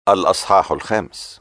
الأصحاح 5.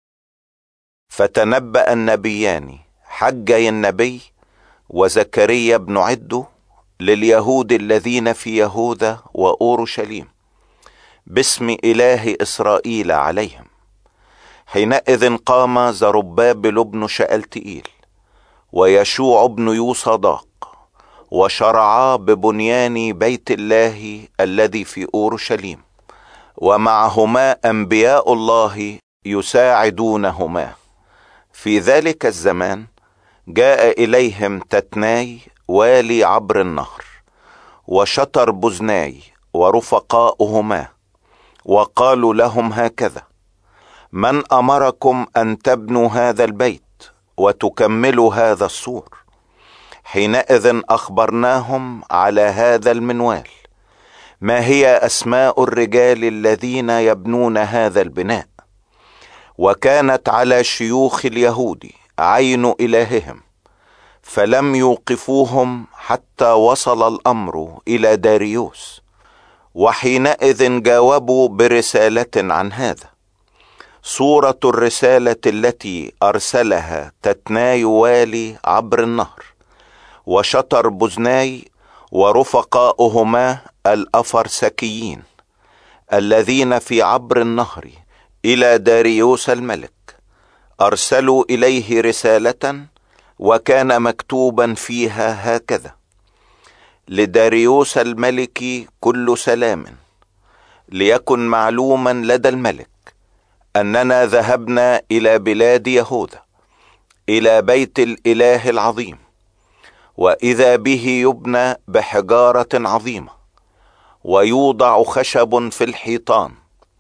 فتنبأ النبيان حجي النبي وزكريا بن عدو لليهود الذين في يهوذا وأورشليم باسم إله إسرائيل عليهم. حينئذ قام زربابل بن شألتئيل ويشوع بن يوصداق وشرعا ببنيان بيت الله الذي في أورشليم، ومعهما أنبياء الله يساعدونهما. في ذلك الزمان جاء إليهم تتناي والي عبر النهر وشطر بزناي ورفقاؤهما، وقالوا لهم هكذا: من أمركم أن تبنوا هذا البيت وتكملوا هذا السور؟ حينئذ أخبرناهم على هذا المنوال ما هي أسماء الرجال الذين يبنون هذا البناء. وكانت على شيوخ اليهود عين إلههم، فلم يوقفوهم حتى وصل الأمر إلى داريوس، وحينئذ جاوبوا برسالة عن هذا. صورة الرسالة التي أرسلها تتناي والي عبر النهر وشطر بزناي ورفقاؤهما الأفرسكيين الذين في عبر النهر إلى داريوس الملك، أرسلوا إليه رسالة وكان مكتوبا فيها هكذا: لداريوس الملك كل سلام. ليكن معلوما لدى الملك أننا ذهبنا إلى بلاد يهوذا إلى بيت الإله العظيم، وإذا به يبنى بحجارة عظيمة ويوضع خشب في الحيطان،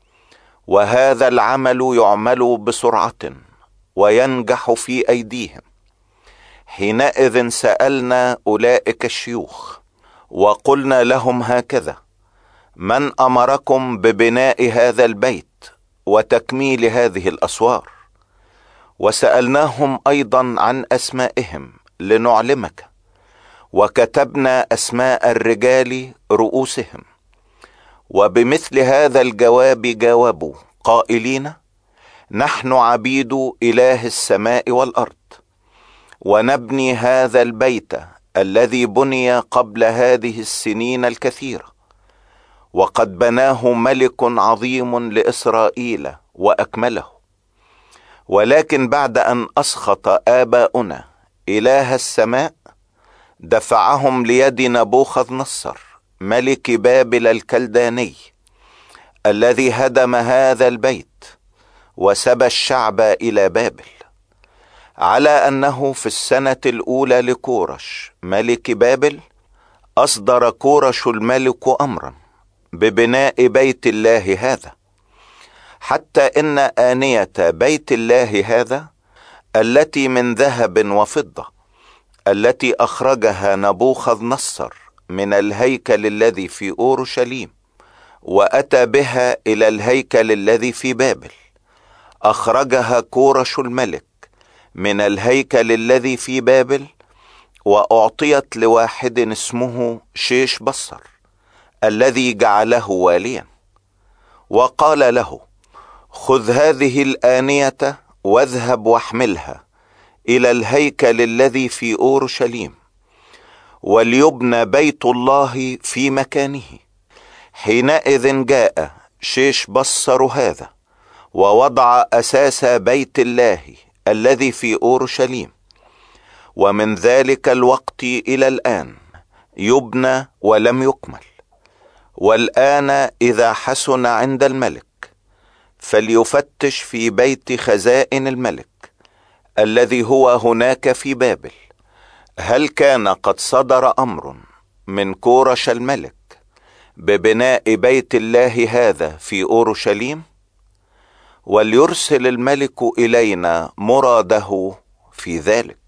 وهذا العمل يعمل بسرعة وينجح في أيديهم. حينئذ سألنا أولئك الشيوخ وقلنا لهم هكذا: من أمركم ببناء هذا البيت وتكميل هذه الأسوار؟ وسألناهم أيضا عن أسمائهم لنعلمك، وكتبنا أسماء الرجال رؤوسهم. وبمثل هذا الجواب جاوبوا قائلين: نحن عبيد إله السماء والأرض، ونبني هذا البيت الذي بني قبل هذه السنين الكثيرة، وقد بناه ملك عظيم لإسرائيل وأكمله. ولكن بعد أن أسخط آباؤنا إله السماء دفعهم ليد نبوخذ نصر ملك بابل الكلداني، الذي هدم هذا البيت وسبى الشعب إلى بابل، على أنه في السنة الأولى لكورش ملك بابل أصدر كورش الملك أمرا ببناء بيت الله هذا، حتى إن آنية بيت الله هذا التي من ذهب وفضة التي أخرجها نبوخذ نصر من الهيكل الذي في أورشليم وأتى بها إلى الهيكل الذي في بابل، أخرجها كورش الملك من الهيكل الذي في بابل، وأعطيت لواحد اسمه شيش بصر الذي جعله واليا، وقال له: خذ هذه الآنية واذهب واحملها إلى الهيكل الذي في أورشليم، وليبنى بيت الله في مكانه. حينئذ جاء شيش بصر هذا ووضع أساس بيت الله الذي في أورشليم، ومن ذلك الوقت إلى الآن يبنى ولم يكمل. والآن إذا حسن عند الملك فليفتش في بيت خزائن الملك الذي هو هناك في بابل، هل كان قد صدر أمر من كورش الملك ببناء بيت الله هذا في أورشليم؟ وليرسل الملك إلينا مراده في ذلك.